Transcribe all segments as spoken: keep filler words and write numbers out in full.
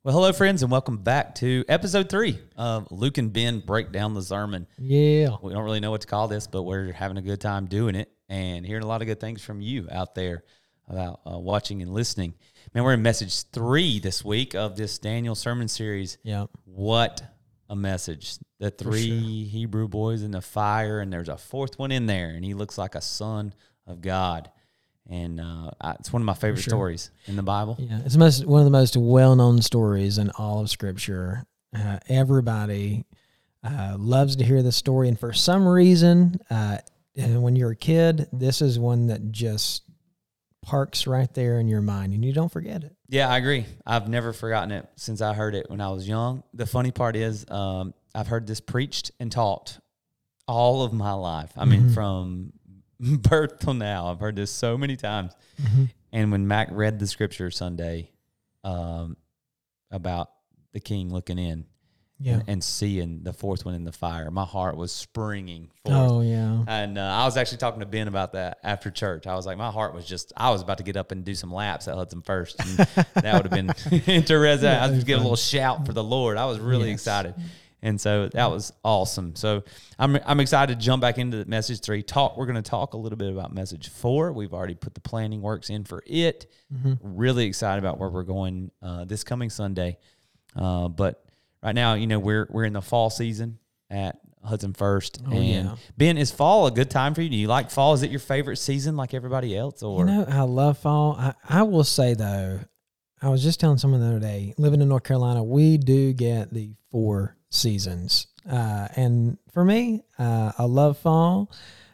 Well, hello, friends, and welcome back to episode three of Luke and Ben Break Down the Sermon. Yeah. We don't really know what to call this, but we're having a good time doing it and hearing a lot of good things from you out there about uh, watching and listening. Man, we're in message three this week of this Daniel sermon series. Yeah. What a message. The three sure. Hebrew boys in the fire, and there's a fourth one in there, and he looks like a son of God. And uh, it's one of my favorite sure. stories in the Bible. Yeah, it's most, one of the most well-known stories in all of Scripture. Uh, everybody uh, loves to hear this story, and for some reason, uh, when you're a kid, this is one that just parks right there in your mind, and you don't forget it. Yeah, I agree. I've never forgotten it since I heard it when I was young. The funny part is um, I've heard this preached and taught all of my life. I mean, mm-hmm. from birth till now, I've heard this so many times. Mm-hmm. And when Mac read the scripture Sunday um, about the king looking in yeah. and, and seeing the fourth one in the fire, my heart was springing forth. Oh, yeah. And uh, I was actually talking to Ben about that after church. I was like, my heart was just, I was about to get up and do some laps at Hudson First. And that would have been interesting. I was get a little shout for the Lord. I was really yes. excited. And so that was awesome. So I'm I'm excited to jump back into the message three. Talk. We're going to talk a little bit about message four. We've already put the planning works in for it. Mm-hmm. Really excited about where we're going uh, this coming Sunday. Uh, but right now, you know, we're we're in the fall season at Hudson First. Oh, and yeah. Ben, is fall a good time for you? Do you like fall? Is it your favorite season like everybody else? Or you know, I love fall. I, I will say though, I was just telling someone the other day, living in North Carolina, we do get the four seasons. Uh, and for me, uh, I love fall,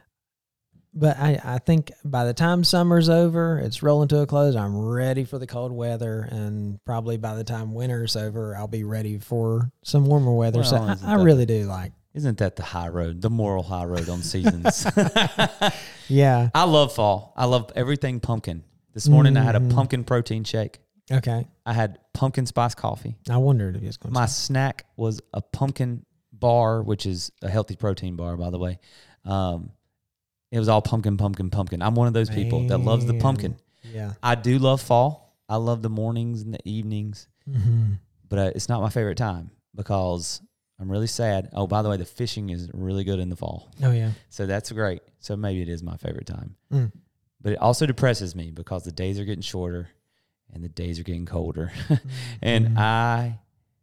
but I, I think by the time summer's over, it's rolling to a close, I'm ready for the cold weather. And probably by the time winter's over, I'll be ready for some warmer weather. Well, so I, I really do like. Isn't that the high road, the moral high road on seasons? Yeah. I love fall. I love everything pumpkin. This morning mm-hmm. I had a pumpkin protein shake. Okay. I had pumpkin spice coffee. I wondered if he was going to My say. snack was a pumpkin bar, which is a healthy protein bar, by the way. Um, it was all pumpkin, pumpkin, pumpkin. I'm one of those Man. people that loves the pumpkin. Yeah. I do love fall. I love the mornings and the evenings, mm-hmm. but uh, it's not my favorite time because I'm really sad. Oh, by the way, the fishing is really good in the fall. Oh, yeah. So that's great. So maybe it is my favorite time. Mm. But it also depresses me because the days are getting shorter. And the days are getting colder. and mm-hmm. I,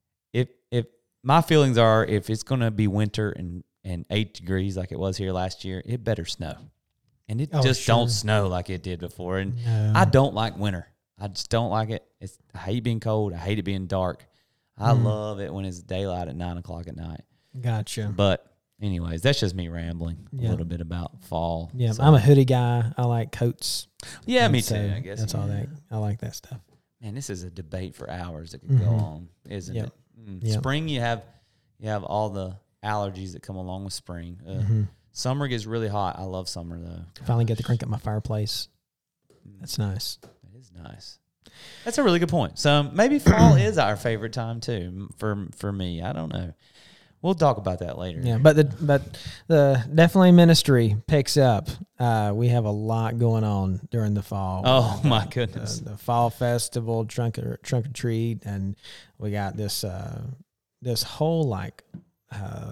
if if my feelings are, if it's going to be winter and, and eight degrees like it was here last year, it better snow. And it oh, just sure. don't snow like it did before. And no. I don't like winter. I just don't like it. It's I hate being cold. I hate it being dark. I mm. love it when it's daylight at nine o'clock at night. Gotcha. But anyways, that's just me rambling yeah. a little bit about fall. Yeah, so. I'm a hoodie guy. I like coats. Yeah, and me so too, I guess. That's yeah. all that. I like that stuff. Man, this is a debate for hours that could mm-hmm. go on, isn't yep. it? Mm. Yep. Spring, you have you have all the allergies that come along with spring. Uh, mm-hmm. Summer gets really hot. I love summer, though. Finally get to crank up my fireplace. That's nice. That is nice. That's a really good point. So maybe fall is our favorite time, too, for for me. I don't know. We'll talk about that later. Yeah, but the but the definitely ministry picks up. Uh, we have a lot going on during the fall. Oh my goodness! The, the fall festival, trunk or trunk or treat, and we got this uh, this whole like uh,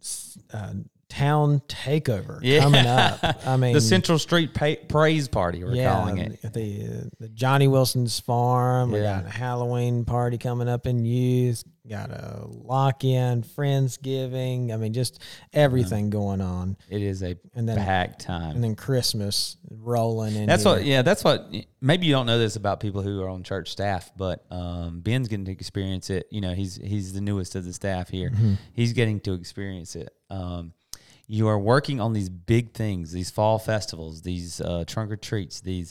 uh, town takeover yeah. coming up. I mean, the Central Street pa- Praise Party. We're yeah, calling it the the Johnny Wilson's Farm. Yeah. We got a Halloween party coming up in youth. Got a lock-in, Friendsgiving. I mean, just everything yeah. going on. It is a and then, packed time. And then Christmas rolling in. That's here. what, yeah, that's what, maybe you don't know this about people who are on church staff, but um, Ben's getting to experience it. You know, he's he's the newest of the staff here. Mm-hmm. He's getting to experience it. Um, you are working on these big things, these fall festivals, these uh, trunk or treats, these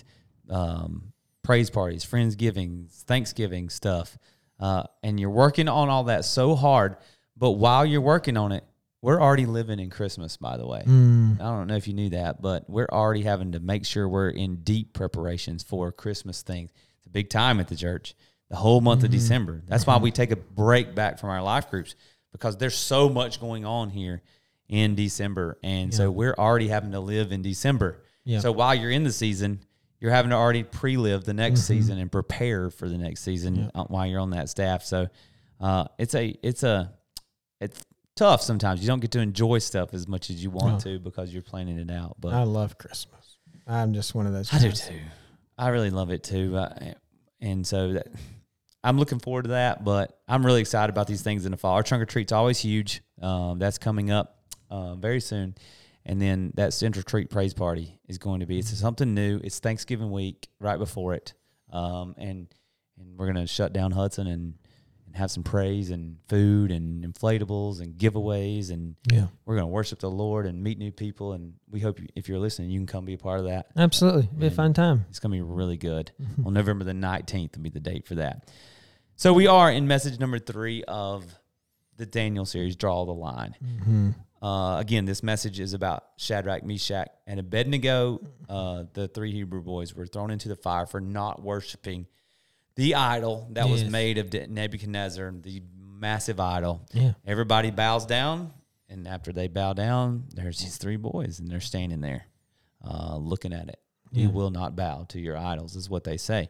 um, praise parties, Friendsgiving, Thanksgiving stuff. Uh, and you're working on all that so hard, but while you're working on it, we're already living in Christmas, by the way. Mm. I don't know if you knew that, but we're already having to make sure we're in deep preparations for Christmas things. It's a big time at the church, the whole month mm-hmm. of December. That's mm-hmm. why we take a break back from our life groups, because there's so much going on here in December. And yeah. so we're already having to live in December. Yeah. So while you're in the season, you're having to already pre-live the next Mm-hmm. season and prepare for the next season Yeah. uh, while you're on that staff. So uh, it's a it's a it's tough sometimes. You don't get to enjoy stuff as much as you want No. to because you're planning it out. But I love Christmas. I'm just one of those I do guys. too. I really love it too. Uh, and so that I'm looking forward to that, but I'm really excited about these things in the fall. Our trunk or treat's always huge. Um, that's coming up uh, very soon. And then that Central Treat Praise Party is going to be, it's something new. It's Thanksgiving week right before it. Um, and and we're going to shut down Hudson and, and have some praise and food and inflatables and giveaways. And Yeah, we're going to worship the Lord and meet new people. And we hope you, if you're listening, you can come be a part of that. absolutely. Be a And fun time. It's going to be really good. On November the nineteenth will be the date for that. So we are in message number three of the Daniel series, Draw the Line. Mm-hmm. Uh, again, this message is about Shadrach, Meshach, and Abednego. Uh, the three Hebrew boys were thrown into the fire for not worshiping the idol that was Yes. made of Nebuchadnezzar, the massive idol. Yeah. Everybody bows down, and after they bow down, there's these three boys, and they're standing there uh, looking at it. You Yeah. will not bow to your idols, is what they say.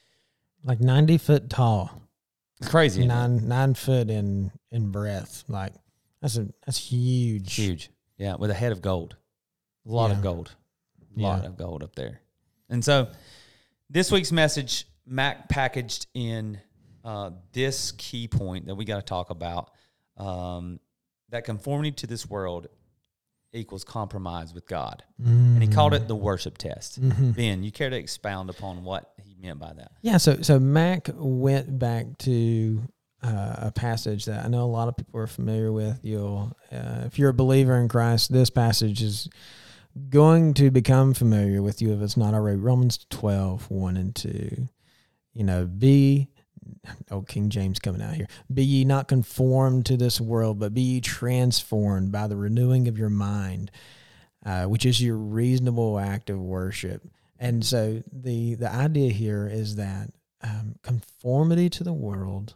Like ninety foot tall, It's crazy. isn't it? nine nine foot in in breadth. Like that's a that's huge. Huge. Yeah, with a head of gold. A lot Yeah. of gold. A lot Yeah. of gold up there. And so this week's message, Mac packaged in uh, this key point that we got to talk about, um, that conformity to this world equals compromise with God. Mm. And he called it the worship test. Mhm. Ben, you care to expound upon what he meant by that? Yeah, so so Mac went back to uh, a passage that I know a lot of people are familiar with. You'll, uh, if you're a believer in Christ, this passage is going to become familiar with you if it's not already. Romans twelve, one and two. You know, be, oh, King James coming out here. Be ye not conformed to this world, but be ye transformed by the renewing of your mind, uh, which is your reasonable act of worship. And so the the idea here is that um, conformity to the world,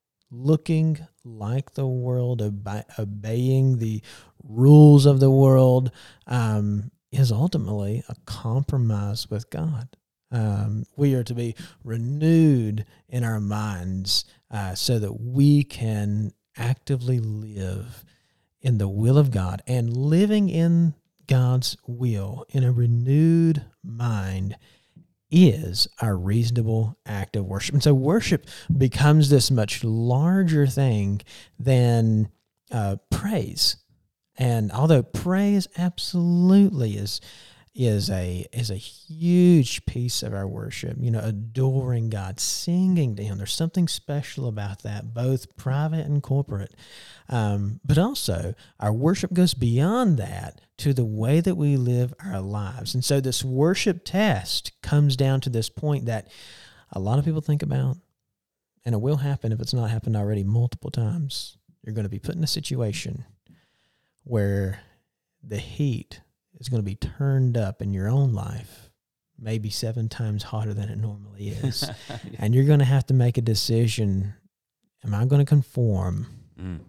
looking like the world, obe- obeying the rules of the world, um, is ultimately a compromise with God. Um, we are to be renewed in our minds uh, so that we can actively live in the will of God, and living in God's will in a renewed mind is our reasonable act of worship. And so worship becomes this much larger thing than uh, praise. And although praise absolutely is is a is a huge piece of our worship, you know, adoring God, singing to Him, there's something special about that, both private and corporate. Um, but also, our worship goes beyond that to the way that we live our lives. And so this worship test comes down to this point that a lot of people think about, and it will happen if it's not happened already multiple times. You're going to be put in a situation where the heat is going to be turned up in your own life, maybe seven times hotter than it normally is. And you're going to have to make a decision. Am I going to conform? Mm.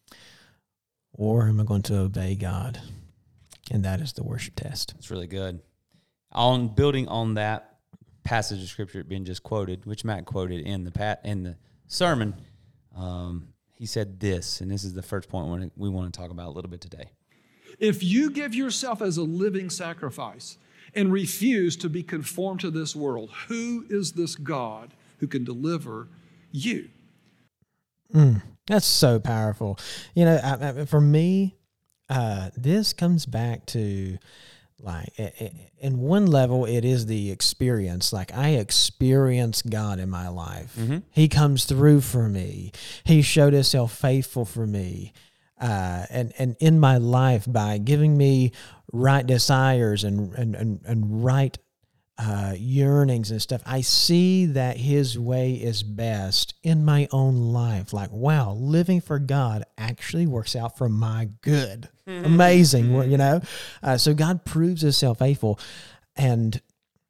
Or am I going to obey God? And that is the worship test. It's really good. On building on that passage of scripture being just quoted, which Matt quoted in the pat in the sermon, um, he said this, and this is the first point we want to talk about a little bit today. If you give yourself as a living sacrifice and refuse to be conformed to this world, who is this God who can deliver you? Mm, that's so powerful. You know, I, I, for me, uh, this comes back to, like, in one level, it is the experience. Like, I experience God in my life. Mm-hmm. He comes through for me. He showed himself faithful for me. Uh, and, and in my life by giving me right desires and, and, and, and right uh, yearnings and stuff. I see that his way is best in my own life. Like, wow, living for God actually works out for my good. Amazing, you know? Uh, so God proves himself faithful. And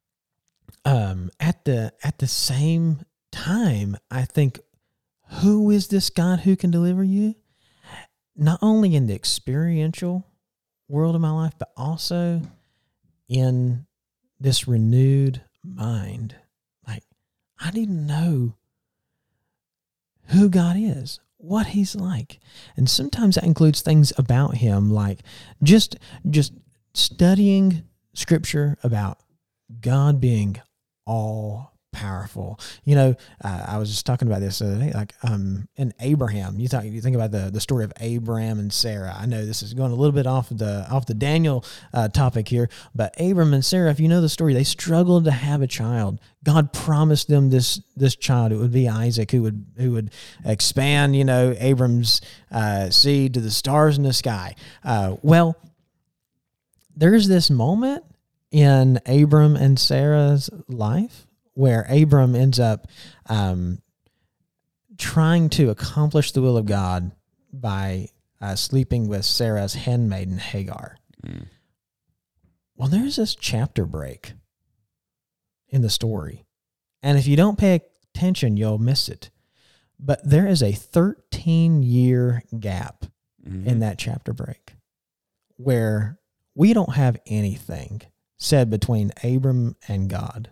um, at the at the same time, I think, who is this God who can deliver you? Not only in the experiential world of my life, but also in this renewed mind. Like, I need to know who God is, what he's like. And sometimes that includes things about him, like just just studying scripture about God being all powerful. You know, uh, I was just talking about this the other day, like um, in Abraham. You talk, you think about the, the story of Abraham and Sarah. I know this is going a little bit off the off the Daniel uh, topic here, but Abram and Sarah, if you know the story, they struggled to have a child. God promised them this this child. It would be Isaac, who would who would expand, you know, Abram's uh, seed to the stars in the sky. Uh, well, there's this moment in Abram and Sarah's life where Abram ends up um, trying to accomplish the will of God by uh, sleeping with Sarah's handmaiden Hagar. Mm. Well, there's this chapter break in the story, and if you don't pay attention, you'll miss it. But there is a thirteen-year gap mm-hmm. in that chapter break where we don't have anything said between Abram and God.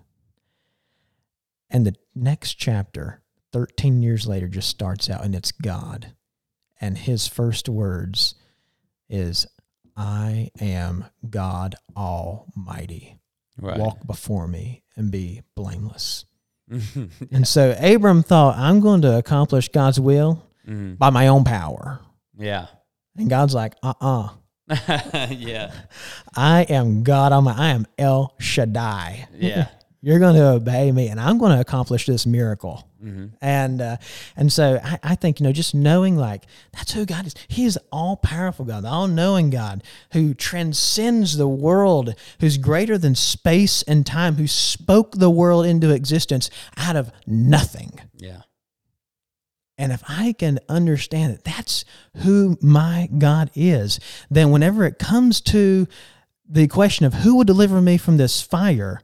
And the next chapter, thirteen years later, just starts out, and it's God. And his first words is, I am God Almighty. Right. Walk before me and be blameless. Yeah. And so Abram thought, I'm going to accomplish God's will mm-hmm. by my own power. Yeah. And God's like, uh-uh. Yeah. I am God Almighty. I am El Shaddai. Yeah. You're going to obey me, and I'm going to accomplish this miracle. Mm-hmm. And uh, and so I, I think, you know, just knowing, like, that's who God is. He is all-powerful God, the all-knowing God who transcends the world, who's greater than space and time, who spoke the world into existence out of nothing. Yeah. And if I can understand that that's who my God is, then whenever it comes to the question of who will deliver me from this fire,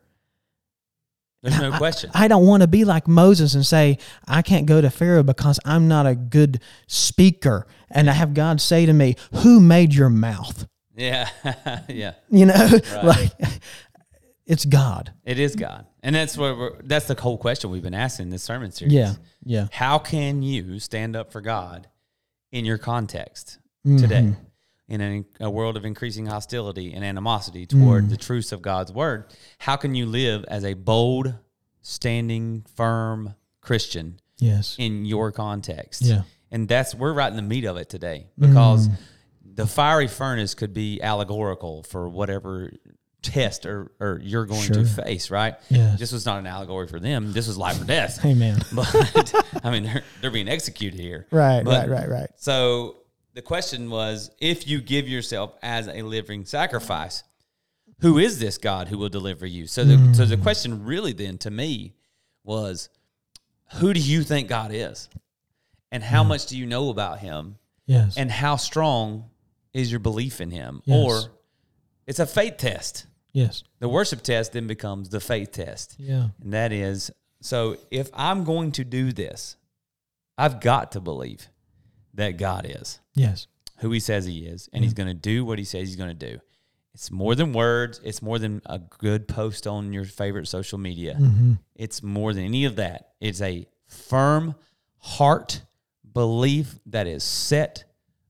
there's no question. I, I don't want to be like Moses and say, I can't go to Pharaoh because I'm not a good speaker. And I have God say to me, who made your mouth? Yeah. Yeah. You know, right. Like, it's God. It is God. And that's what we're, that's the whole question we've been asking in this sermon series. Yeah. Yeah. How can you stand up for God in your context mm-hmm. today? In a, a world of increasing hostility and animosity toward mm. the truths of God's word, how can you live as a bold, standing, firm Christian yes. in your context? Yeah. And that's, we're right in the meat of it today, because mm. the fiery furnace could be allegorical for whatever test or, or you're going sure. to face, right? Yes. This was not an allegory for them. This was life or death. Amen. But, I mean, they're, they're being executed here. Right, but, right, right, right. So the question was, if you give yourself as a living sacrifice, who is this God who will deliver you? So the, mm. so the question really then to me was, who do you think God is? And how mm. much do you know about him? Yes. And how strong is your belief in him? Yes. Or it's a faith test. Yes. The worship test then becomes the faith test. Yeah. And that is, so if I'm going to do this, I've got to believe that God is. Yes. Who he says he is, and mm-hmm. he's going to do what he says he's going to do. It's more than words. It's more than a good post on your favorite social media. Mm-hmm. It's more than any of that. It's a firm heart belief that is set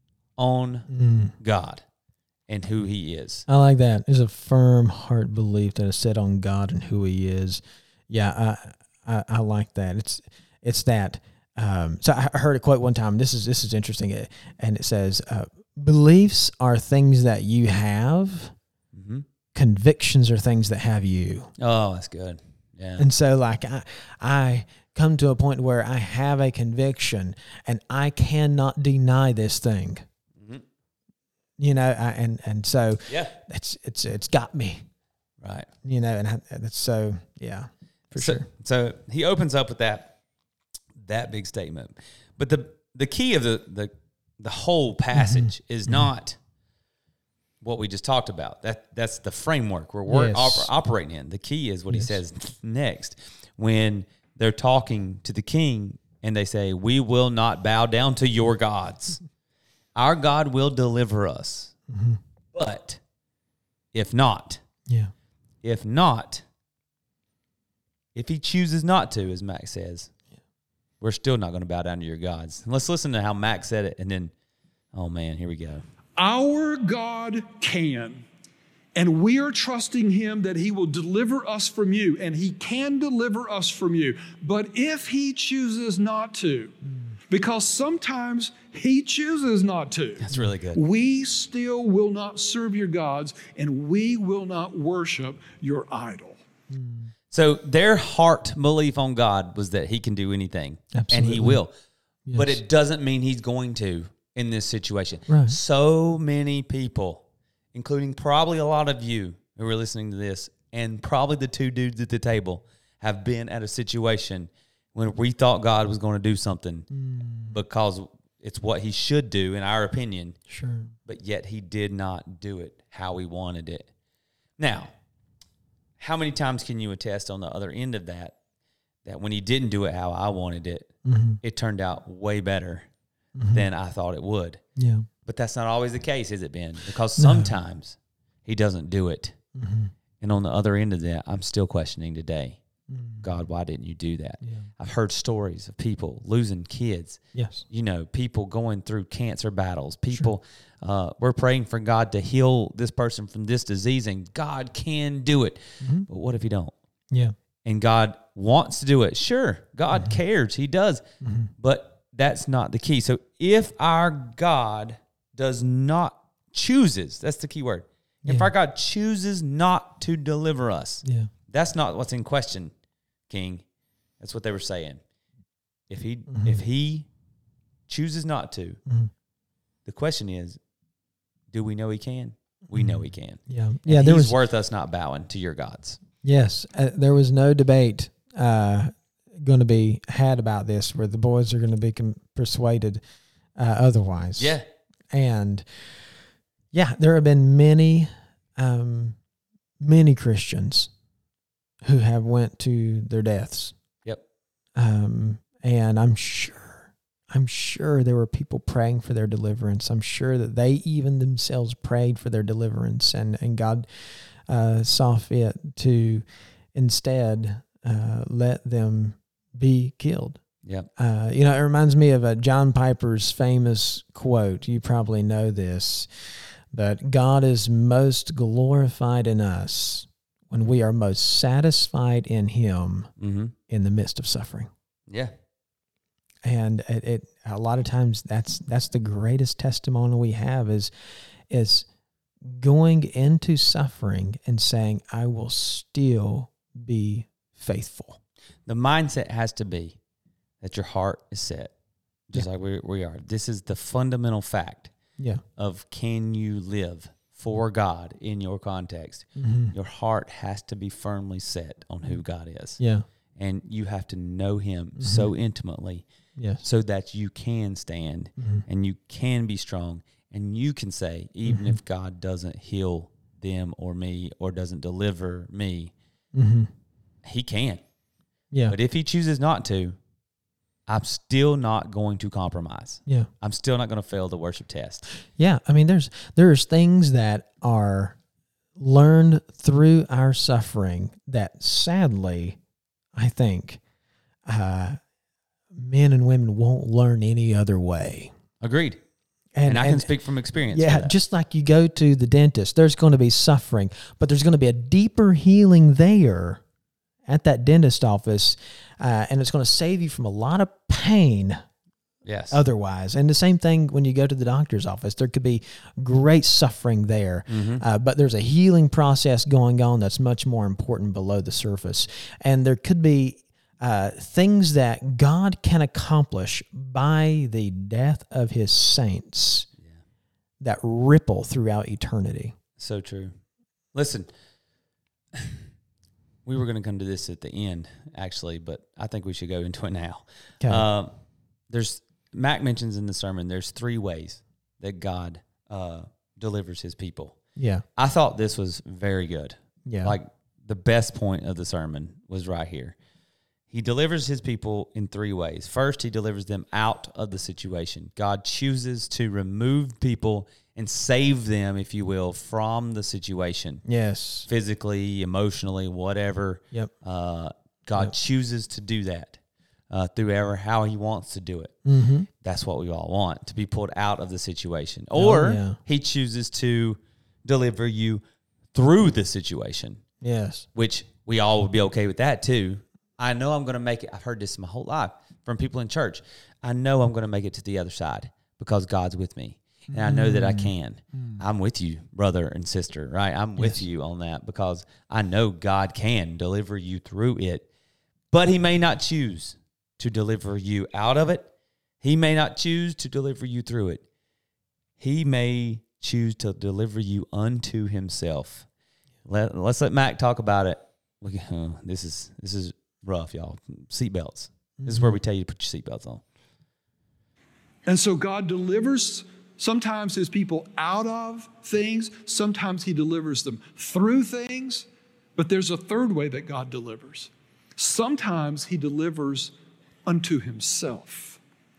on mm. God and who he is. I like that. It's a firm heart belief that is set on God and who he is. Yeah, I I, I like that. It's it's that. Um, so I heard a quote one time. This is this is interesting, and it says, uh, "Beliefs are things that you have. Mm-hmm. Convictions are things that have you." Oh, that's good. Yeah. And so, like, I I come to a point where I have a conviction, and I cannot deny this thing. Mm-hmm. You know, I, and and so yeah, it's it's it's got me, right? You know, and that's so yeah, for so, sure. So he opens up with that. That big statement, but the the key of the the, the whole passage mm-hmm. is mm-hmm. not what we just talked about. That that's the framework where we're yes. op- operating in. The key is what yes. he says next when they're talking to the king and they say, "We will not bow down to your gods. Our God will deliver us, mm-hmm. but if not, yeah, if not, if he chooses not to, as Mac says, we're still not going to bow down to your gods. And let's listen to how Mac said it, and then, oh man, here we go. Our God can, and we are trusting him that he will deliver us from you, and he can deliver us from you. But if he chooses not to, because sometimes he chooses not to. That's really good. We still will not serve your gods, and we will not worship your idol. So their heart belief on God was that he can do anything. Absolutely. And he will. Yes. But it doesn't mean he's going to in this situation. Right. So many people, including probably a lot of you who are listening to this, and probably the two dudes at the table, have been at a situation when we thought God was going to do something mm. because it's what he should do, in our opinion. Sure. But yet he did not do it how we wanted it. Now, how many times can you attest on the other end of that, that when he didn't do it how I wanted it, mm-hmm. it turned out way better mm-hmm. than I thought it would? Yeah. But that's not always the case, has it been? Because sometimes no. he doesn't do it. Mm-hmm. And on the other end of that, I'm still questioning today, mm. God, why didn't you do that? Yeah. I've heard stories of people losing kids. Yes. You know, people going through cancer battles. People, sure. uh, we're praying for God to heal this person from this disease, and God can do it. Mm-hmm. But what if he don't? Yeah. And God wants to do it. Sure, God mm-hmm. cares. He does. Mm-hmm. But that's not the key. So if our God does not, chooses, that's the key word. Yeah. If our God chooses not to deliver us, yeah. that's not what's in question, King. That's what they were saying. If he mm-hmm. if he chooses not to, mm-hmm. the question is, do we know he can? We know he can. Yeah, and yeah. There he's was worth us not bowing to your gods. Yes, uh, there was no debate uh, going to be had about this, where the boys are going to be com- persuaded uh, otherwise. Yeah, and yeah, there have been many, um, many Christians who have went to their deaths. Yep. Um, and I'm sure, I'm sure there were people praying for their deliverance. I'm sure that they even themselves prayed for their deliverance, and, and God uh, saw fit to instead uh, let them be killed. Yep. Uh, you know, it reminds me of a John Piper's famous quote. You probably know this, but God is most glorified in us when we are most satisfied in him mm-hmm. in the midst of suffering. Yeah. And it, it a lot of times that's that's the greatest testimony we have is is going into suffering and saying, I will still be faithful. The mindset has to be that your heart is set, just yeah. like we we are. This is the fundamental fact yeah. of can you live for God in your context. Mm-hmm. Your heart has to be firmly set on who God is. Yeah. And you have to know him mm-hmm. so intimately yes. so that you can stand mm-hmm. and you can be strong and you can say, even mm-hmm. if God doesn't heal them or me or doesn't deliver me, mm-hmm. he can. Yeah. But if he chooses not to, I'm still not going to compromise. Yeah. I'm still not going to fail the worship test. Yeah. I mean, there's there's things that are learned through our suffering that sadly, I think, uh, men and women won't learn any other way. Agreed. And, and I and, can speak from experience. Yeah, just like you go to the dentist, there's going to be suffering, but there's going to be a deeper healing there at that dentist office, uh, and it's going to save you from a lot of pain. Yes. Otherwise, and the same thing when you go to the doctor's office, there could be great suffering there, mm-hmm. uh, but there's a healing process going on that's much more important below the surface, and there could be uh, things that God can accomplish by the death of His saints yeah. that ripple throughout eternity. So true. Listen. We were going to come to this at the end, actually, but I think we should go into it now. Okay. Uh, there's Mac mentions in the sermon, there's three ways that God uh, delivers his people. Yeah. I thought this was very good. Yeah. Like the best point of the sermon was right here. He delivers his people in three ways. First, he delivers them out of the situation. God chooses to remove people and save them, if you will, from the situation. Yes. Physically, emotionally, whatever. Yep. Uh, God Yep. chooses to do that uh, through ever how he wants to do it. Mm-hmm. That's what we all want, to be pulled out of the situation. Or Oh, yeah. he chooses to deliver you through the situation, Yes. which we all would be okay with that too. I know I'm going to make it. I've heard this my whole life from people in church. I know I'm going to make it to the other side because God's with me. And I know that I can. Mm. I'm with you, brother and sister, right? I'm with Yes. you on that because I know God can deliver you through it, but he may not choose to deliver you out of it. He may not choose to deliver you through it. He may choose to deliver you unto himself. Let, let's let Mac talk about it. We, oh, this is this is rough, y'all. Seatbelts. This is where we tell you to put your seatbelts on. And so God delivers sometimes his people out of things. Sometimes he delivers them through things. But there's a third way that God delivers. Sometimes he delivers unto himself.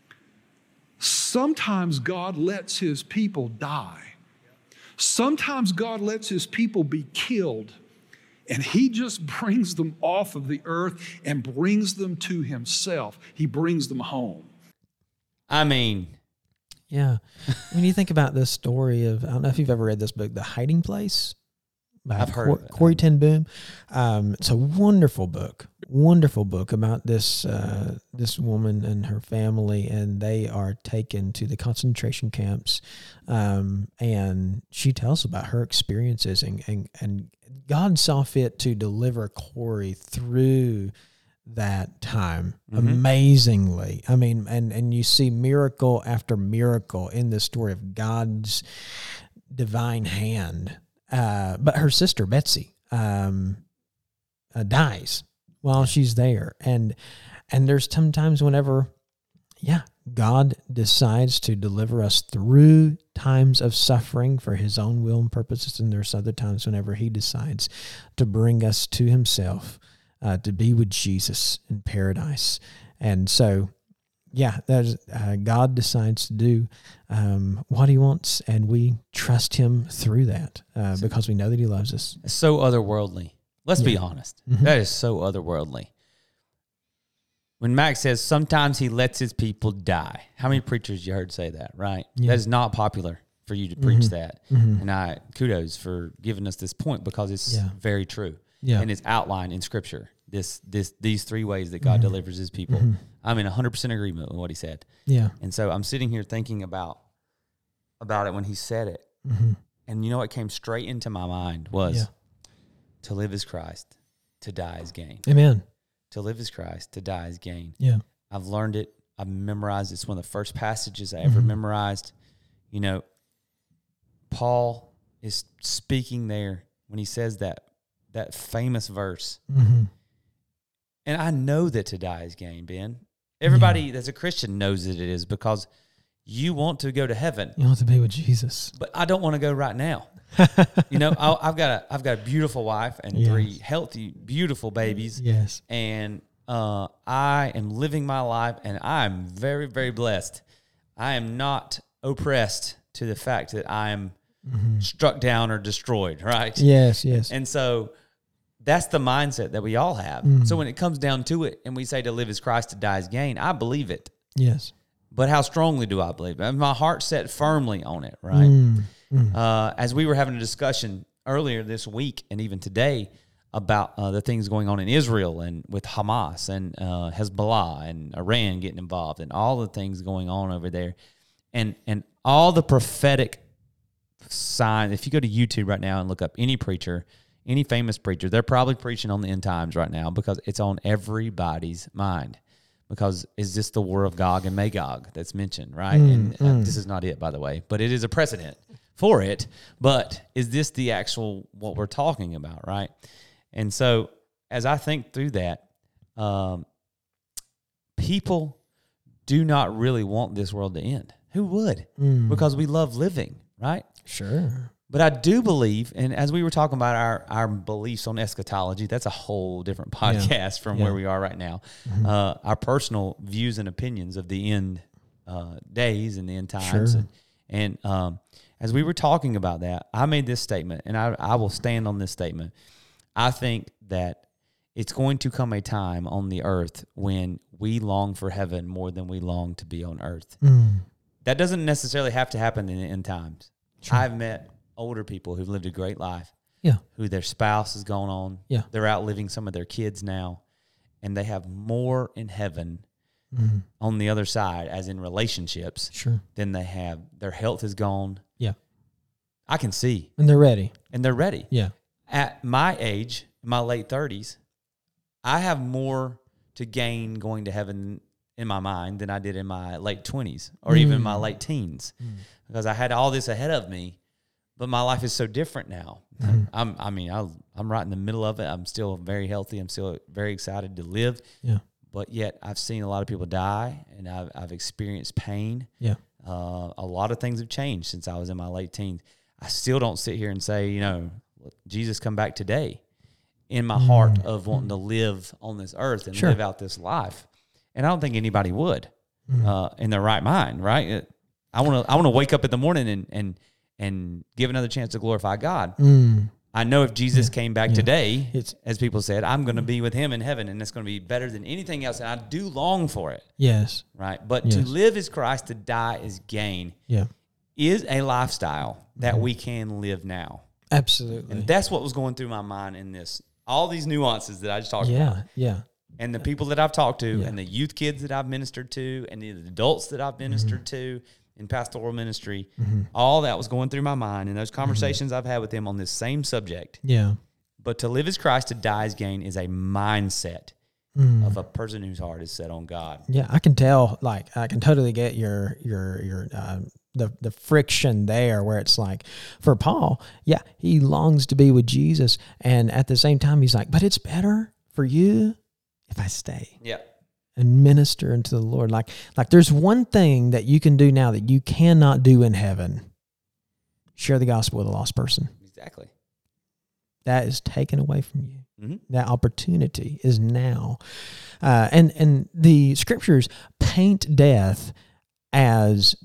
Sometimes God lets his people die. Sometimes God lets his people be killed. And he just brings them off of the earth and brings them to himself. He brings them home. I mean, Yeah. When you think about this story of, I don't know if you've ever read this book, The Hiding Place, by I've heard Cor- of it. Corey Ten Boom. Um, it's a wonderful book, wonderful book about this uh, this woman and her family, and they are taken to the concentration camps. Um, and she tells about her experiences, and, and, and God saw fit to deliver Corey through that time Mm-hmm. amazingly. I mean, and, and you see miracle after miracle in the story of God's divine hand. Uh, but her sister, Betsy, um, uh, dies while she's there. And, and there's sometimes whenever, yeah, God decides to deliver us through times of suffering for his own will and purposes. And there's other times whenever he decides to bring us to himself, uh, to be with Jesus in paradise. And so, yeah, there's, uh, God decides to do um, what he wants, and we trust him through that uh, because we know that he loves us. it's so otherworldly. Let's be Yeah. honest. Mhm. That is so otherworldly. When Max says sometimes he lets his people die, how many preachers you heard say that, right? Yeah. That is not popular for you to preach Mhm. that. Mhm. And I kudos for giving us this point because it's Yeah. very true. Yeah. And it's outlined in Scripture. This this these three ways that God Mhm. delivers his people. Mhm. I'm in one hundred percent agreement with what he said. Yeah. And so I'm sitting here thinking about about it when he said it. Mhm. And you know what came straight into my mind was Yeah. to live as Christ, to die as gain. Amen. To live as Christ, to die as gain. Yeah. I've learned it. I've memorized it. It's one of the first passages I ever Mhm. memorized. You know, Paul is speaking there when he says that that famous verse. Mhm. And I know that to die is gain, Ben. Everybody that's a Christian knows that it is because you want to go to heaven, You want to be with Jesus. but I don't want to go right now. You know, I, I've got a I've got a beautiful wife and Yes. three healthy, beautiful babies, Yes. and uh, I am living my life, and I am very, very blessed. I am not oppressed to the fact that I am Mhm. struck down or destroyed, right? Yes. Yes. And so that's the mindset that we all have. Mhm. So when it comes down to it, and we say to live as Christ, to die as gain, I believe it. Yes. But how strongly do I believe it? My heart set firmly on it, right? Mm. Mm. Uh, as we were having a discussion earlier this week and even today about uh, the things going on in Israel and with Hamas and uh, Hezbollah and Iran getting involved and all the things going on over there, and and all the prophetic signs. If you go to YouTube right now and look up any preacher, any famous preacher, they're probably preaching on the end times right now because it's on everybody's mind. Because is this the war of Gog and Magog that's mentioned, right? Mm, and uh, mm. this is not it, by the way, but it is a precedent for it. But is this the actual what we're talking about, right? And so as I think through that, um, people do not really want this world to end. Who would? Mm. Because we love living, right? Sure. But I do believe, and as we were talking about our, our beliefs on eschatology, that's a whole different podcast from Yeah. where we are right now. Mhm. Uh, our personal views and opinions of the end uh, days and the end times. Sure. And, and um, as we were talking about that, I made this statement, and I, I will stand on this statement. I think that it's going to come a time on the earth when we long for heaven more than we long to be on earth. Mm. That doesn't necessarily have to happen in the end times. Sure. I've met older people who've lived a great life, Yeah. who their spouse has gone on. Yeah. They're outliving some of their kids now, and they have more in heaven Mm. on the other side, as in relationships, Sure. than they have. Their health is gone. Yeah. I can see, And they're ready. and they're ready. Yeah. At my age, in my late thirties, I have more to gain going to heaven in my mind than I did in my late twenties or mm. even my late teens, mm. because I had all this ahead of me, but my life is so different now. Mm. I'm, I mean, I, I'm right in the middle of it. I'm still very healthy. I'm still very excited to live. Yeah. But yet I've seen a lot of people die, and I've, I've experienced pain. Yeah. Uh, a lot of things have changed since I was in my late teens. I still don't sit here and say, you know, Jesus, come back today, in my mm. heart of wanting to live on this earth and sure. live out this life. And I don't think anybody would mm. uh, in their right mind, right? It, I want to I want to wake up in the morning and and and give another chance to glorify God. Mm. I know if Jesus yeah. came back yeah. today, it's, as people said, I'm going to be with him in heaven, and it's going to be better than anything else, and I do long for it. Yes. Right? But yes. to live is Christ, to die is gain, yeah. is a lifestyle that mm-hmm. we can live now. Absolutely. And that's what was going through my mind in this. All these nuances that I just talked yeah. about. Yeah, yeah. And the people that I've talked to, yeah. and the youth kids that I've ministered to, and the adults that I've ministered mm-hmm. to in pastoral ministry, mm-hmm. all that was going through my mind, and those conversations mm-hmm. I've had with them on this same subject. Yeah. But to live as Christ, to die as gain is a mindset mm. of a person whose heart is set on God. Yeah, I can tell. Like, I can totally get your your your uh, the the friction there, where it's like, for Paul, yeah, he longs to be with Jesus, and at the same time, he's like, but it's better for you if I stay. Yeah. And minister unto the Lord. Like, like there's one thing that you can do now that you cannot do in heaven. Share the gospel with a lost person. Exactly. That is taken away from you. Mm-hmm. That opportunity is now. Uh, and, and the scriptures paint death as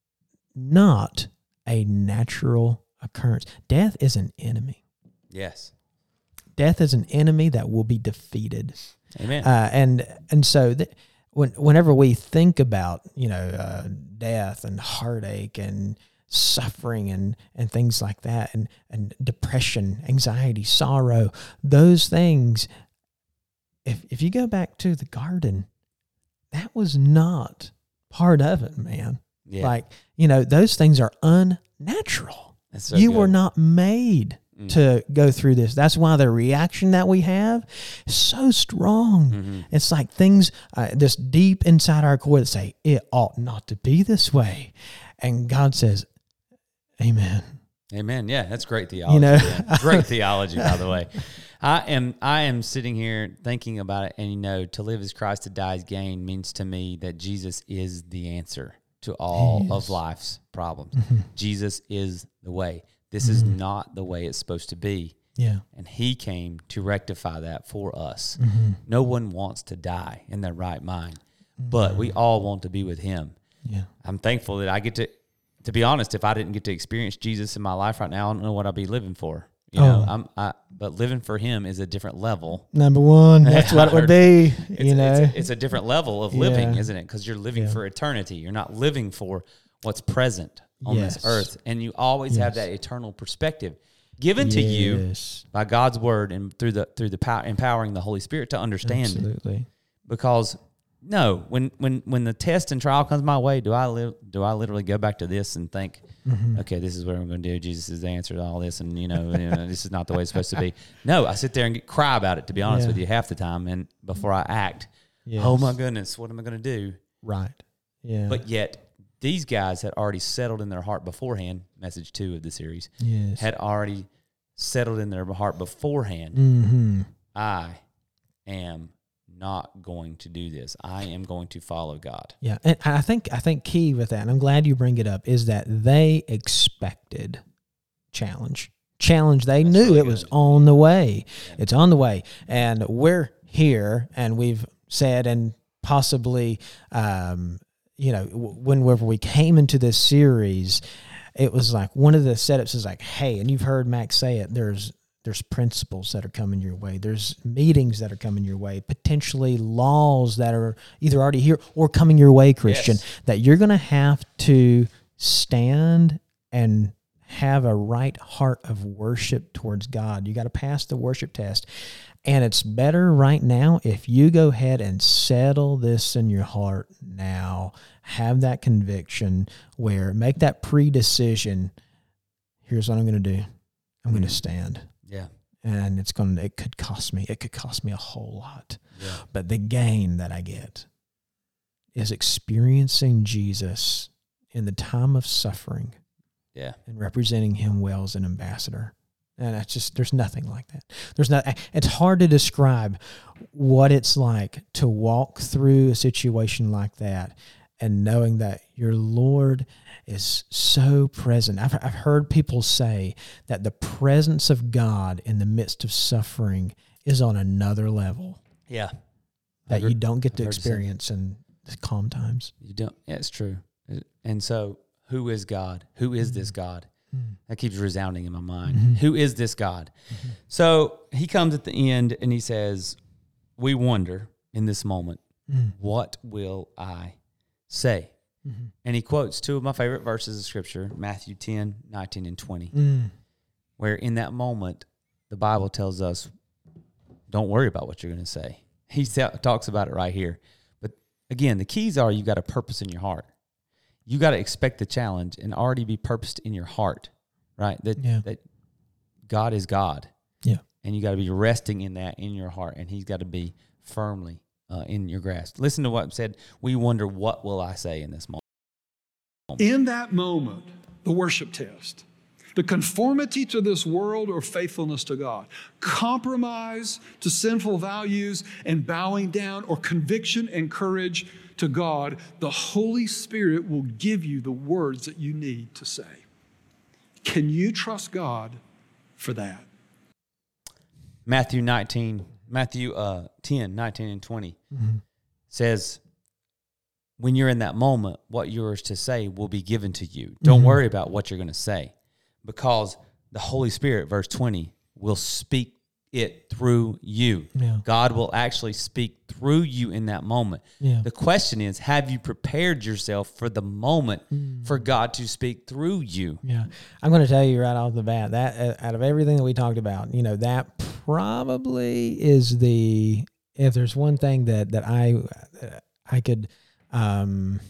not a natural occurrence. Death is an enemy. Yes. Death is an enemy that will be defeated. Amen. Uh, and and so th- when whenever we think about, you know, uh, death and heartache and suffering and, and things like that, and, and depression, anxiety, sorrow, those things, if if you go back to the garden, that was not part of it, man. Yeah. Like, you know, those things are unnatural. That's so you good. were not made to go through this. That's why the reaction that we have is so strong. Mm-hmm. It's like things uh, this deep inside our core that say, it ought not to be this way. And God says, amen. Amen. Yeah, that's great theology. You know? Yeah. Great theology, by the way. I am I am sitting here thinking about it, and you know, to live as Christ, to die as gain means to me that Jesus is the answer to all of life's problems. Mm-hmm. Jesus is the way. This mm-hmm. is not the way it's supposed to be. Yeah. And he came to rectify that for us. Mm-hmm. No one wants to die in their right mind, mm-hmm. but we all want to be with him. Yeah. I'm thankful that I get to, to be honest, if I didn't get to experience Jesus in my life right now, I don't know what I'd be living for. You know, oh. I'm, I, but living for him is a different level. Number one, that's what it would be. It's, you know, it's, it's a different level of living, yeah. isn't it? Because you're living yeah. for eternity. You're not living for what's present on yes. this earth, and you always yes. have that eternal perspective given yes. to you by God's word and through the through the power, empowering the Holy Spirit to understand. Absolutely. Because no, when when when the test and trial comes my way, do I live? Do I literally go back to this and think, mm-hmm. okay, this is what I'm going to do. Jesus is the answer to all this, and you know, you know, this is not the way it's supposed to be. No, I sit there and get, cry about it. To be honest yeah. with you, half the time, and before I act, yes. oh my goodness, what am I going to do? Right. Yeah. But yet, these guys had already settled in their heart beforehand. Message two of the series yes. had already settled in their heart beforehand. Mm-hmm. I am not going to do this. I am going to follow God. Yeah, and I think I think key with that, and I'm glad you bring it up, is that they expected challenge. Challenge. They That's knew really it good. was on the way. Yeah. It's on the way, and we're here, and we've said, and possibly, um, you know, whenever we came into this series, it was like one of the setups is like, hey, and you've heard Max say it, there's There's principles that are coming your way. There's meetings that are coming your way, potentially laws that are either already here or coming your way, Christian, Yes. that you're going to have to stand and have a right heart of worship towards God. You got to pass the worship test. And it's better right now if you go ahead and settle this in your heart now. Have that conviction where make that pre-decision. Here's what I'm going to do. I'm going to stand. Yeah. And it's going to, it could cost me, it could cost me a whole lot. Yeah. But the gain that I get is experiencing Jesus in the time of suffering Yeah. and representing him well as an ambassador. And it's just, there's nothing like that. There's not, it's hard to describe what it's like to walk through a situation like that and knowing that your Lord is so present. I've, I've heard people say that the presence of God in the midst of suffering is on another level Yeah. that I've you heard- don't get to I've heard it said. experience in the calm times. You don't. Yeah, it's true. And so, who is God? Who is this God? That keeps resounding in my mind. Mm-hmm. Who is this God? Mm-hmm. So he comes at the end and he says, we wonder in this moment, Mm. what will I say? Mm-hmm. And he quotes two of my favorite verses of Scripture, Matthew ten, nineteen, and twenty, Mm. where in that moment, the Bible tells us, don't worry about what you're going to say. He ta- talks about it right here. But again, the keys are you got a purpose in your heart. You got to expect the challenge and already be purposed in your heart, right? That Yeah. that God is God. Yeah. And you got to be resting in that in your heart, and he's got to be firmly uh, in your grasp. Listen to what it said. We wonder, what will I say in this moment? In that moment, the worship test, the conformity to this world or faithfulness to God, compromise to sinful values and bowing down, or conviction and courage to God, the Holy Spirit will give you the words that you need to say. Can you trust God for that? Matthew nineteen, Matthew uh, ten, nineteen, and twenty Mm-hmm. says, when you're in that moment, what yours to say will be given to you. Don't Mhm. worry about what you're going to say, because the Holy Spirit, verse twenty, will speak it through you. Yeah. God will actually speak through you in that moment. Yeah. The question is, have you prepared yourself for the moment for God to speak through you? Yeah, I'm going to tell you right off the bat that uh, out of everything that we talked about, you know, that probably is the, if there's one thing that that I uh, I could um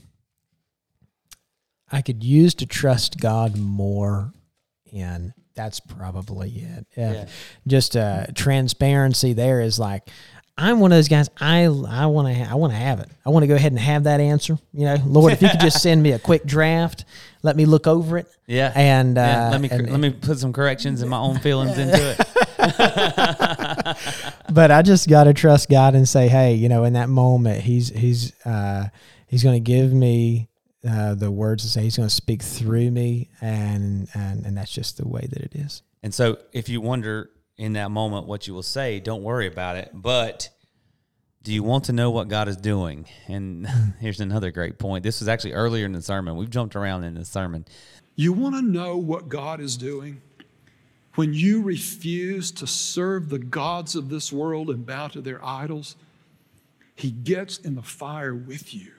I could use to trust God more in, that's probably it. If Yeah. Just uh, transparency there is like, I'm one of those guys. I I want to ha- I want to have it. I want to go ahead and have that answer. You know, Lord, if you could just send me a quick draft, let me look over it. Yeah. And uh, Yeah, let me and- let me put some corrections and my own feelings into it. but I just got to trust God and say, hey, you know, in that moment, He's He's uh, He's going to give me uh, the words to say. He's going to speak through me, and and and that's just the way that it is. And so if you wonder in that moment what you will say, don't worry about it. But do you want to know what God is doing? And here's another great point. This was actually earlier in the sermon. We've jumped around in the sermon. You want to know what God is doing? When you refuse to serve the gods of this world and bow to their idols, He gets in the fire with you.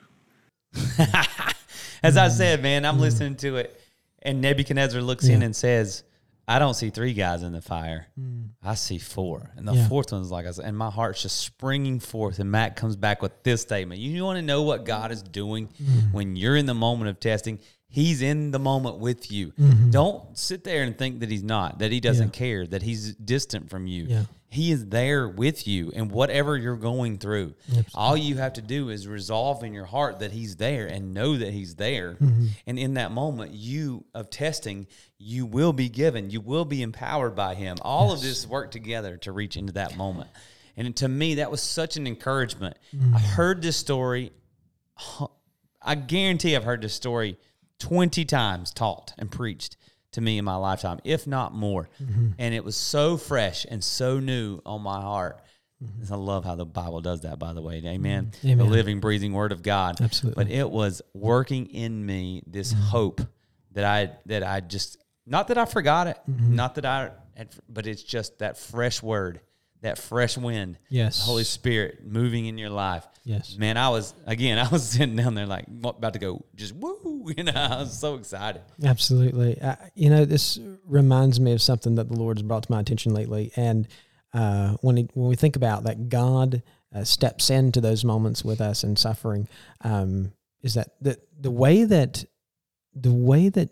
As I said, man, I'm listening to it, and Nebuchadnezzar looks in Yeah. and says, I don't see three guys in the fire. I see four. And the Yeah. fourth one's like, I said, and my heart's just springing forth. And Matt comes back with this statement. You want to know what God is doing when you're in the moment of testing? He's in the moment with you. Don't sit there and think that he's not, that he doesn't Yeah. care, that he's distant from you. Yeah. He is there with you in whatever you're going through. All you have to do is resolve in your heart that he's there and know that he's there. And in that moment, you of testing, you will be given, you will be empowered by him. All Yes. of this work together to reach into that moment. And to me, that was such an encouragement. I've heard this story. I guarantee I've heard this story twenty times taught and preached to me in my lifetime, if not more. Mm-hmm. And it was so fresh and so new on my heart. I love how the Bible does that, by the way. Amen. Amen. The living, breathing word of God. Absolutely. But it was working in me this hope that I, that I just, not that I forgot it, not that I but it's just that fresh word, that fresh wind, Yes. the Holy Spirit moving in your life. Yes. Man, I was, again, I was sitting down there like about to go just woo, you know, I was so excited. Absolutely. Uh, you know, this reminds me of something that the Lord has brought to my attention lately. And uh, when he, when we think about that God uh, steps into those moments with us in suffering, um, is that the, the way that the way that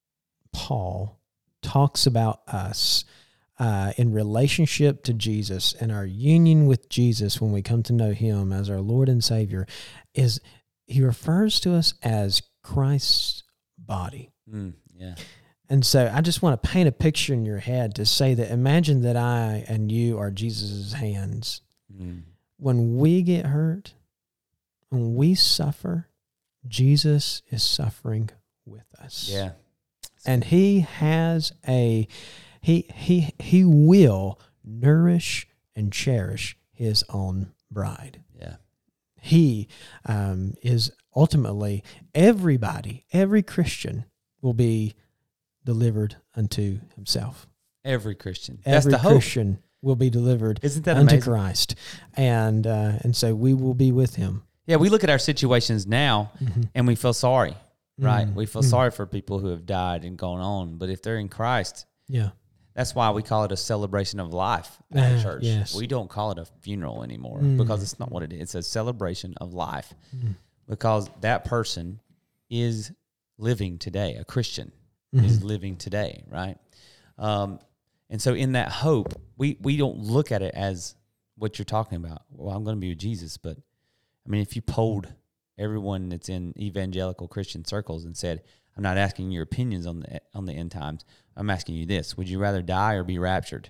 Paul talks about us uh, in relationship to Jesus and our union with Jesus when we come to know him as our Lord and Savior is he refers to us as Christ's body. Mm, yeah. And so I just want to paint a picture in your head to say that imagine that I and you are Jesus' hands. Mm. When we get hurt, when we suffer, Jesus is suffering with us. Yeah. And he has a, he, he, he will nourish and cherish his own bride. Yeah. He um, is ultimately, everybody, every Christian will be delivered unto himself. Every Christian. Every That's the hope. Christian will be delivered Isn't that unto amazing? Christ. And, uh, and so we will be with him. Yeah, we look at our situations now Mm-hmm. and we feel sorry, right? Mhm. We feel Mhm. sorry for people who have died and gone on. But if they're in Christ, Yeah. that's why we call it a celebration of life at Ah, our church. yes. We don't call it a funeral anymore Mm. because it's not what it is. It's a celebration of life Mm. because that person is living today. A Christian Mhm. is living today, right? Um, and so in that hope, we, we don't look at it as what you're talking about. Well, I'm going to be with Jesus, but I mean, if you polled everyone that's in evangelical Christian circles and said, I'm not asking your opinions on the on the end times, I'm asking you this: would you rather die or be raptured?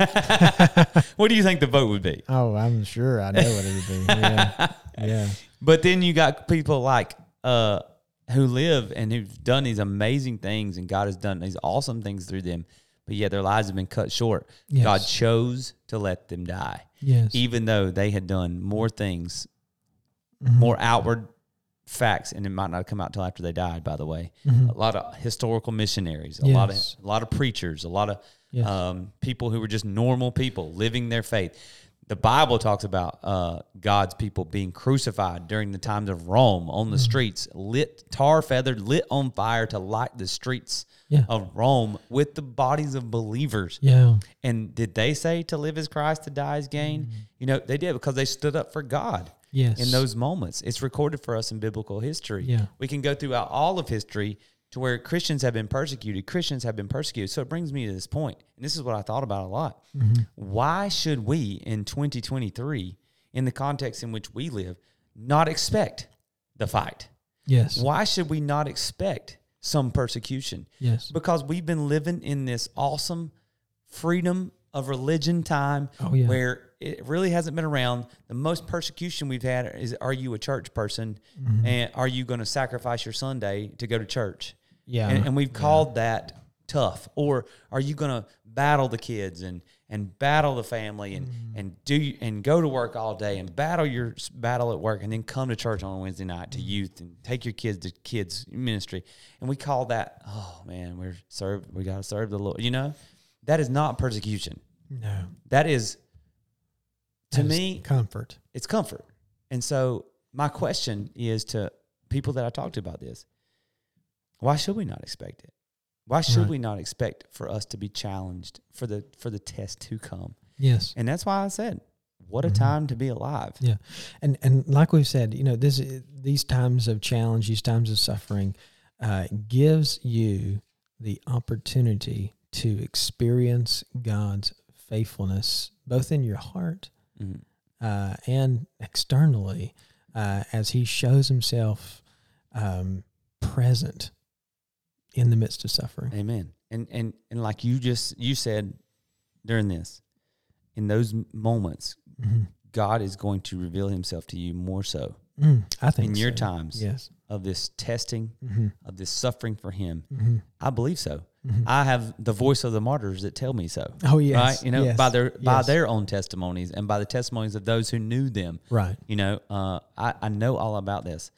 What do you think the vote would be? Oh, I'm sure I know what it would be. Yeah. Yeah. But then you got people like uh, who live and who've done these amazing things, and God has done these awesome things through them, but yet their lives have been cut short. Yes. God chose to let them die, Yes. even though they had done more things, Mhm. more outward facts, and it might not have come out till after they died, by the way. Mhm. A lot of historical missionaries, a lot of Yes. a lot of preachers, a lot of Yes. um, people who were just normal people living their faith. The Bible talks about uh, God's people being crucified during the times of Rome on the Mm. streets, lit, tar feathered, lit on fire to light the streets Yeah. of Rome with the bodies of believers. Yeah. And did they say to live as Christ, to die as gain? Mm. You know, they did because they stood up for God. Yes. In those moments. It's recorded for us in biblical history. Yeah. We can go throughout all of history to where Christians have been persecuted. Christians have been persecuted. So it brings me to this point, and this is what I thought about a lot. Mm-hmm. Why should we in twenty twenty-three, in the context in which we live, not expect the fight? Yes. Why should we not expect some persecution? Yes. Because we've been living in this awesome freedom of religion time Oh, yeah. where it really hasn't been around. The most persecution we've had is, are you a church person? Mm-hmm. And are you going to sacrifice your Sunday to go to church? Yeah. And, and we've called that tough. Or are you going to battle the kids and, and battle the family and, Mm-hmm. and do and go to work all day and battle your s- battle at work and then come to church on a Wednesday night to youth and take your kids to kids ministry? And we call that, oh man, we're served. We got to serve the Lord. You know, that is not persecution. No. That is, to That is me, comfort. it's comfort. And so my question is to people that I talk to about this, why should we not expect it? Why should Right. we not expect for us to be challenged for the for the test to come? Yes. And that's why I said, what a Mhm. time to be alive. Yeah. And and like we've said, you know, this these times of challenge, these times of suffering, uh, gives you the opportunity to experience God's faithfulness, both in your heart Mhm. uh, and externally, uh, as He shows Himself um, present in the midst of suffering. Amen. And and and like you just you said during this, in those m- moments, Mm-hmm. God is going to reveal Himself to you more so Mm, I think in your so. times Yes. of this testing, Mm-hmm. of this suffering for Him. Mm-hmm. I believe so. Mm-hmm. I have the voice of the martyrs that tell me so. Oh yes. Right? You know, yes. by their by yes. their own testimonies and by the testimonies of those who knew them. right. You know, uh, I, I know all about this.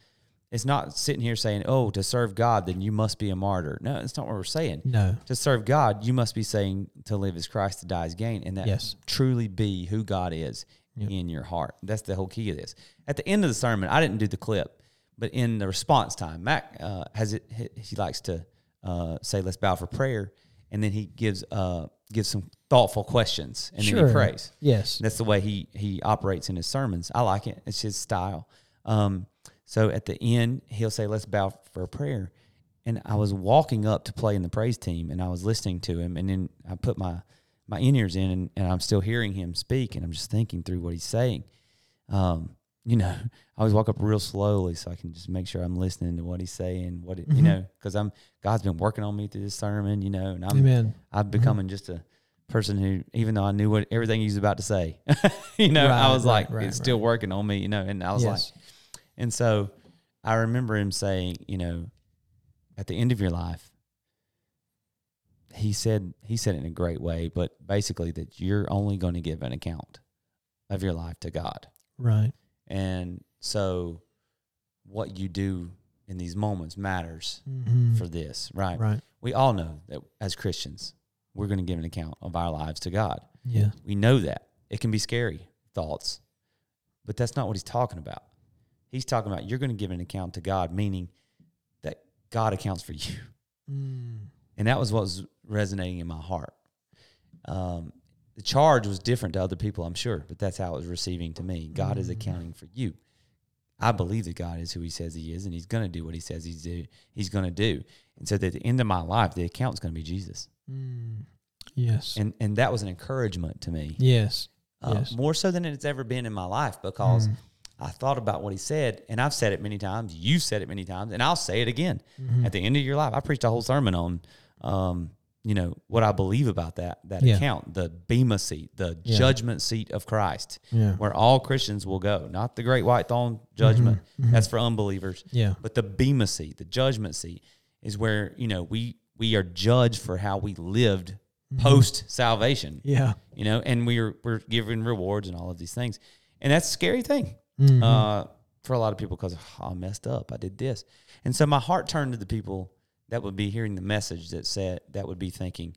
it's not sitting here saying, oh, to serve God, then you must be a martyr. No, that's not what we're saying. No. To serve God, you must be saying to live as Christ, to die as gain, and that Yes. truly be who God is Yep. in your heart. That's the whole key of this. At the end of the sermon, I didn't do the clip, but in the response time, Mac uh, has it. He, he likes to uh, say, "Let's bow for prayer," and then he gives uh, gives some thoughtful questions, and Sure. then he prays. Yes. That's the way he he operates in his sermons. I like it. It's his style. Um, so at the end, he'll say, "Let's bow for a prayer." And I was walking up to play in the praise team, and I was listening to him, and then I put my my in-ears in, and, and I'm still hearing him speak, and I'm just thinking through what he's saying. Um, you know, I always walk up real slowly so I can just make sure I'm listening to what he's saying, what it, Mm-hmm. you know, because I'm God's been working on me through this sermon, you know, and I'm Amen. I'm becoming just a person who, even though I knew what everything he was about to say, you know, Right, I was right, like, right, it's still right. working on me, you know, and I was Yes. like, and so I remember him saying, you know, at the end of your life, he said, he said it in a great way, but basically that you're only going to give an account of your life to God. Right. And so what you do in these moments matters Mm-hmm. for this, right? Right. We all know that as Christians, we're going to give an account of our lives to God. Yeah. We know that. It can be scary thoughts, but that's not what he's talking about. He's talking about you're going to give an account to God, meaning that God accounts for you. Mm. And that was what was resonating in my heart. Um, the charge was different to other people, I'm sure, but that's how it was receiving to me. God is accounting for you. I believe that God is who he says he is, and he's going to do what he says he's, do, he's going to do. And so at the end of my life, the account's going to be Jesus. Mm. Yes. And and that was an encouragement to me. yes. Uh, yes. More so than it's ever been in my life, because Mm. I thought about what he said, and I've said it many times. You've said it many times, and I'll say it again. Mhm. At the end of your life, I preached a whole sermon on, um, you know, what I believe about that that Yeah. account, the bema seat, the Yeah. judgment seat of Christ, Yeah. where all Christians will go. Not the great white throne judgment. Mhm. That's for unbelievers. Yeah. But the bema seat, the judgment seat, is where, you know, we we are judged for how we lived post salvation. Yeah. You know, and we're we're given rewards and all of these things, and that's a scary thing Mhm. uh, for a lot of people, because oh, I messed up, I did this, and so my heart turned to the people that would be hearing the message that said that would be thinking,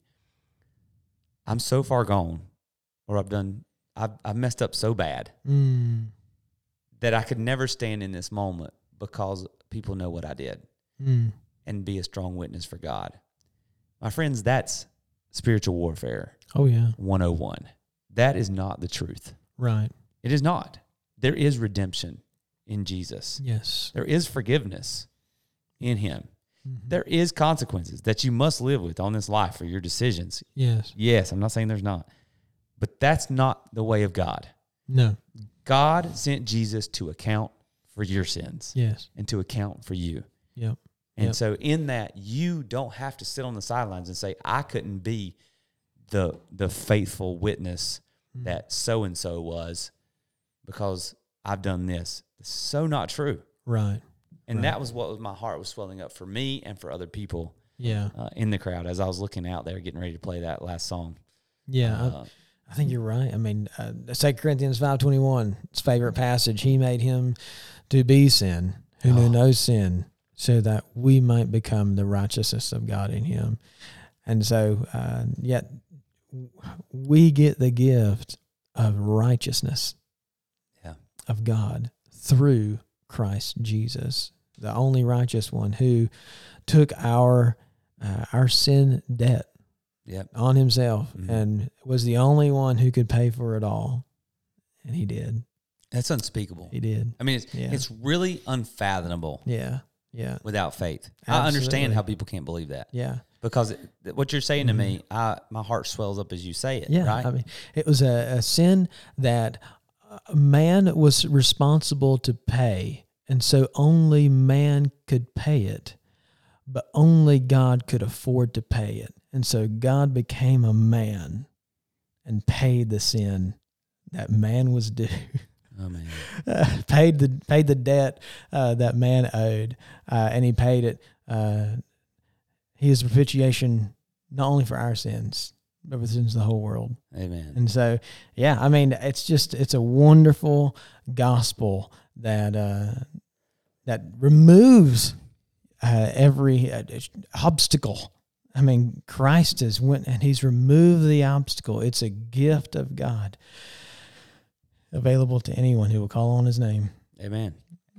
I'm so far gone, or I've done, I've I've messed up so bad Mm. that I could never stand in this moment because people know what I did Mm. and be a strong witness for God. My friends, that's spiritual warfare Oh yeah. one oh one. That is not the truth. Right. It is not. There is redemption in Jesus. Yes. There is forgiveness in him. Mhm. There is consequences that you must live with on this life for your decisions. Yes. Yes, I'm not saying there's not. But that's not the way of God. No. God sent Jesus to account for your sins Yes. and to account for you. Yep. And Yep. so in that, you don't have to sit on the sidelines and say, I couldn't be the the faithful witness Mm. that so-and-so was because I've done this. It's so not true. Right. And Right. that was what was my heart was swelling up for me and for other people Yeah. uh, in the crowd as I was looking out there getting ready to play that last song. Yeah. I- Uh, I think you're right. I mean, uh, Second Corinthians five twenty one, his favorite passage. He made him to be sin, who knew Oh. no sin, so that we might become the righteousness of God in him. And so, uh, yet we get the gift of righteousness Yeah. of God through Christ Jesus, the only righteous one who took our uh, our sin debt Yep. on himself Mhm. and was the only one who could pay for it all. And he did. That's unspeakable. He did. I mean, it's Yeah. it's really unfathomable Yeah. Yeah. without faith. I understand Absolutely. how people can't believe that Yeah. because it, what you're saying to me, I my heart swells up as you say it. Yeah. Right. I mean, it was a, a sin that uh, man was responsible to pay. And so only man could pay it, but only God could afford to pay it. And so God became a man and paid the sin that man was due. Oh man. Uh, paid the paid the debt uh, that man owed, uh, and he paid it. Uh, he is propitiation not only for our sins, but for the sins of the whole world. Amen. And so, yeah, I mean, it's just it's a wonderful gospel that uh, that removes uh, every uh, obstacle. I mean, Christ has went and he's removed the obstacle. It's a gift of God available to anyone who will call on his name. Amen.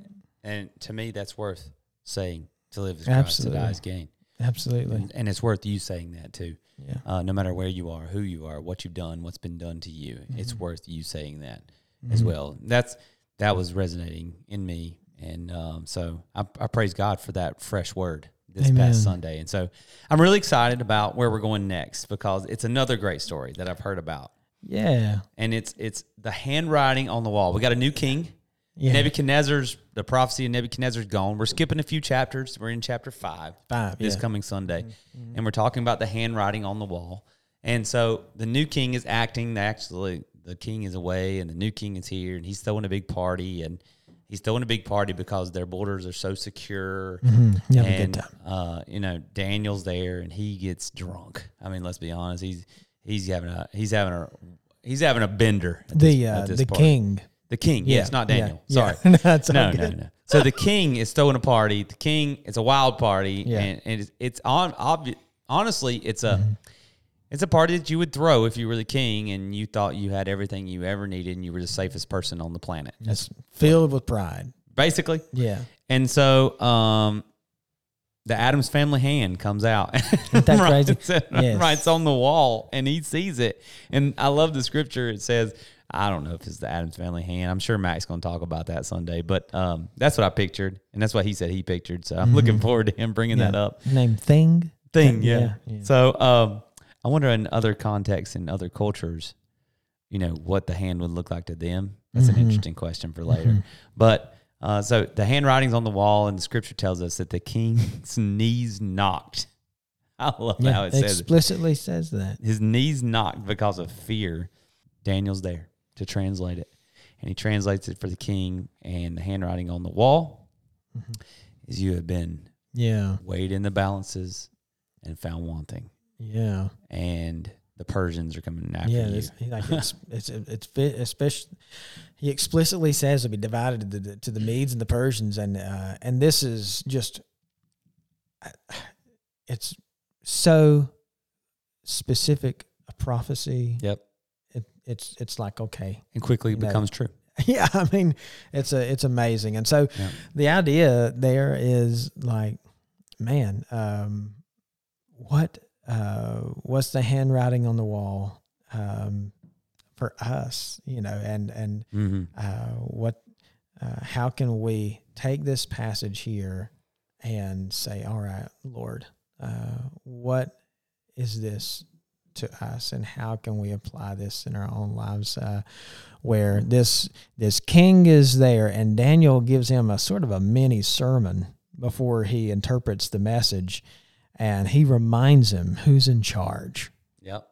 And to me, that's worth saying. To live as Christ, to die as gain. Absolutely. And, and it's worth you saying that too. Yeah. Uh, no matter where you are, who you are, what you've done, what's been done to you, mm-hmm. it's worth you saying that mm-hmm. as well. That's that was resonating in me, and um, so I, I praise God for that fresh word this Amen. past Sunday. And so I'm really excited about where we're going next, because it's another great story that I've heard about. Yeah. And it's it's the handwriting on the wall. We got a new king. Yeah. Nebuchadnezzar's, the prophecy of Nebuchadnezzar's gone. We're skipping a few chapters. We're in chapter five, five this yeah. coming Sunday. Mm-hmm. And we're talking about the handwriting on the wall. And so the new king is acting. Actually, the king is away and the new king is here, and he's throwing a big party. And he's throwing a big party because their borders are so secure. Mm-hmm. Have and, a good time. Uh, you know, Daniel's there and he gets drunk. I mean, let's be honest. He's he's having a he's having a he's having a bender. At the this, uh, at this the party. king. The king, yeah, yes, not Daniel. Yeah, Sorry. yeah. That's no, all no, good. no. So the king is throwing a party. The king, it's a wild party, Yeah. and, and it's, it's on. Obvi- honestly, it's a Mm-hmm. it's a party that you would throw if you were the king and you thought you had everything you ever needed and you were the safest person on the planet. It's filled with pride. Basically, Yeah. and so um, the Addams Family hand comes out. Isn't that crazy? writes, it- Yes. writes on the wall, and he sees it. And I love the scripture. It says, I don't know if it's the Addams Family hand. I'm sure Mac's going to talk about that Sunday, but um, that's what I pictured, and that's what he said he pictured. So I'm Mm-hmm. looking forward to him bringing yeah. that up. Name Thing. Thing, yeah. yeah, yeah. So um, I wonder in other contexts, in other cultures, you know, what the hand would look like to them. That's Mm-hmm. an interesting question for later. Mm-hmm. But uh, so the handwriting's on the wall, and the scripture tells us that the king's knees knocked. I love Yeah, how it it says it. explicitly says that. His knees knocked because of fear. Daniel's there to translate it. And he translates it for the king, and the handwriting on the wall mm-hmm. is you have been Yeah. weighed in the balances and found wanting. Yeah. And the Persians are coming after Yeah. you. It's, like it's, it's, it's, fit, especially, he explicitly says it'll be divided to the, to the Medes and the Persians. And, uh, and this is just, it's so specific a prophecy. Yep. It, it's, it's like, okay. And quickly it You know, becomes true. Yeah, I mean, it's a it's amazing, and so Yeah. the idea there is like, man, um, what uh, what's the handwriting on the wall um, for us, you know, and and Mm-hmm. uh, what uh, how can we take this passage here and say, all right, Lord, uh, what is this to us, and how can we apply this in our own lives, uh, where this this king is there, and Daniel gives him a sort of a mini sermon before he interprets the message, and he reminds him who's in charge. Yep.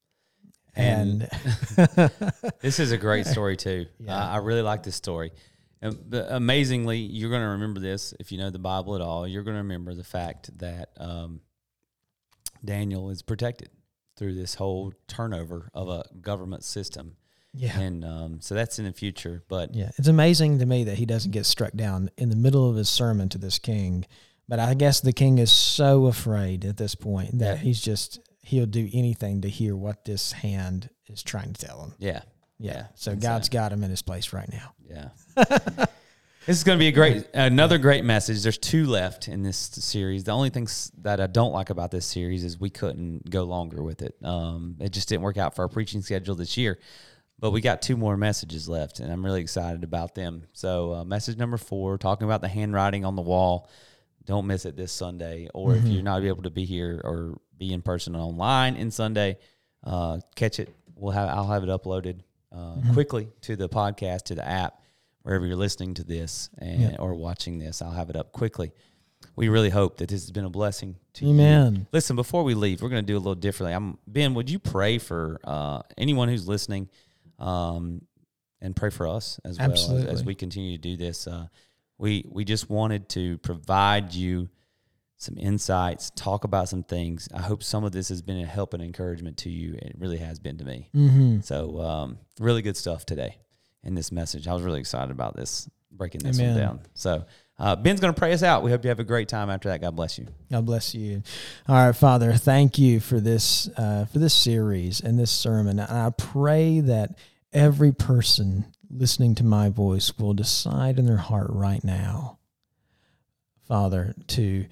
And, This is a great story too. Yeah. I, I really like this story. Um, but amazingly, you're going to remember this if you know the Bible at all. You're going to remember the fact that um, Daniel is protected through this whole turnover of a government system. yeah, And um, so that's in the future. But yeah, it's amazing to me that he doesn't get struck down in the middle of his sermon to this king. But I guess the king is so afraid at this point that Yeah. he's just he'll do anything to hear what this hand is trying to tell him. yeah, Yeah. Yeah, So insane. God's got him in his place right now. yeah. This is going to be a great, another great message. There's two left in this series. The only things that I don't like about this series is we couldn't go longer with it. Um, it just didn't work out for our preaching schedule this year. But we got two more messages left, and I'm really excited about them. So uh, message number four, talking about the handwriting on the wall. Don't miss it this Sunday. Or Mm-hmm. if you're not able to be here or be in person or online in Sunday, uh, catch it. We'll have I'll have it uploaded uh, Mm-hmm. quickly to the podcast, to the app, wherever you're listening to this and Yeah. or watching this. I'll have it up quickly. We really hope that this has been a blessing to you. Amen. Listen, before we leave, we're going to do a little differently. I'm Ben, would you pray for uh, anyone who's listening, um, and pray for us as well as, Absolutely. as we continue to do this? Uh, we we just wanted to provide you some insights, talk about some things. I hope some of this has been a help and encouragement to you. It really has been to me. Mm-hmm. So um, really good stuff today in this message. I was really excited about this, breaking this Amen. one down. So Uh, Ben's going to pray us out. We hope you have a great time after that. God bless you. God bless you. All right, Father, thank you for this uh, for this series and this sermon. And I pray that every person listening to my voice will decide in their heart right now, Father, to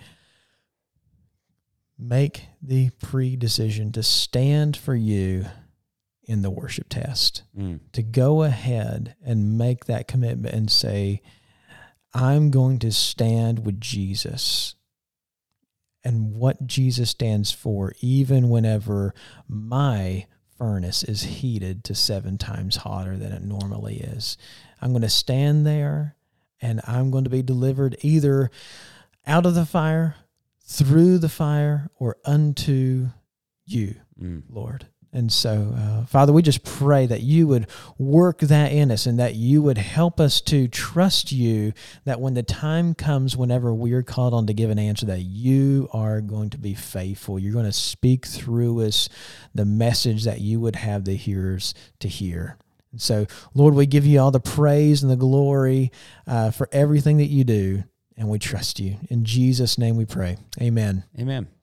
make the pre-decision to stand for you in the worship test, mm. to go ahead and make that commitment and say, I'm going to stand with Jesus and what Jesus stands for, even whenever my furnace is heated to seven times hotter than it normally is. I'm going to stand there, and I'm going to be delivered either out of the fire, through the fire, or unto you, mm. Lord. And so, uh, Father, we just pray that you would work that in us and that you would help us to trust you, that when the time comes, whenever we are called on to give an answer, that you are going to be faithful. You're going to speak through us the message that you would have the hearers to hear. And so, Lord, we give you all the praise and the glory uh, for everything that you do, and we trust you. In Jesus' name we pray. Amen. Amen.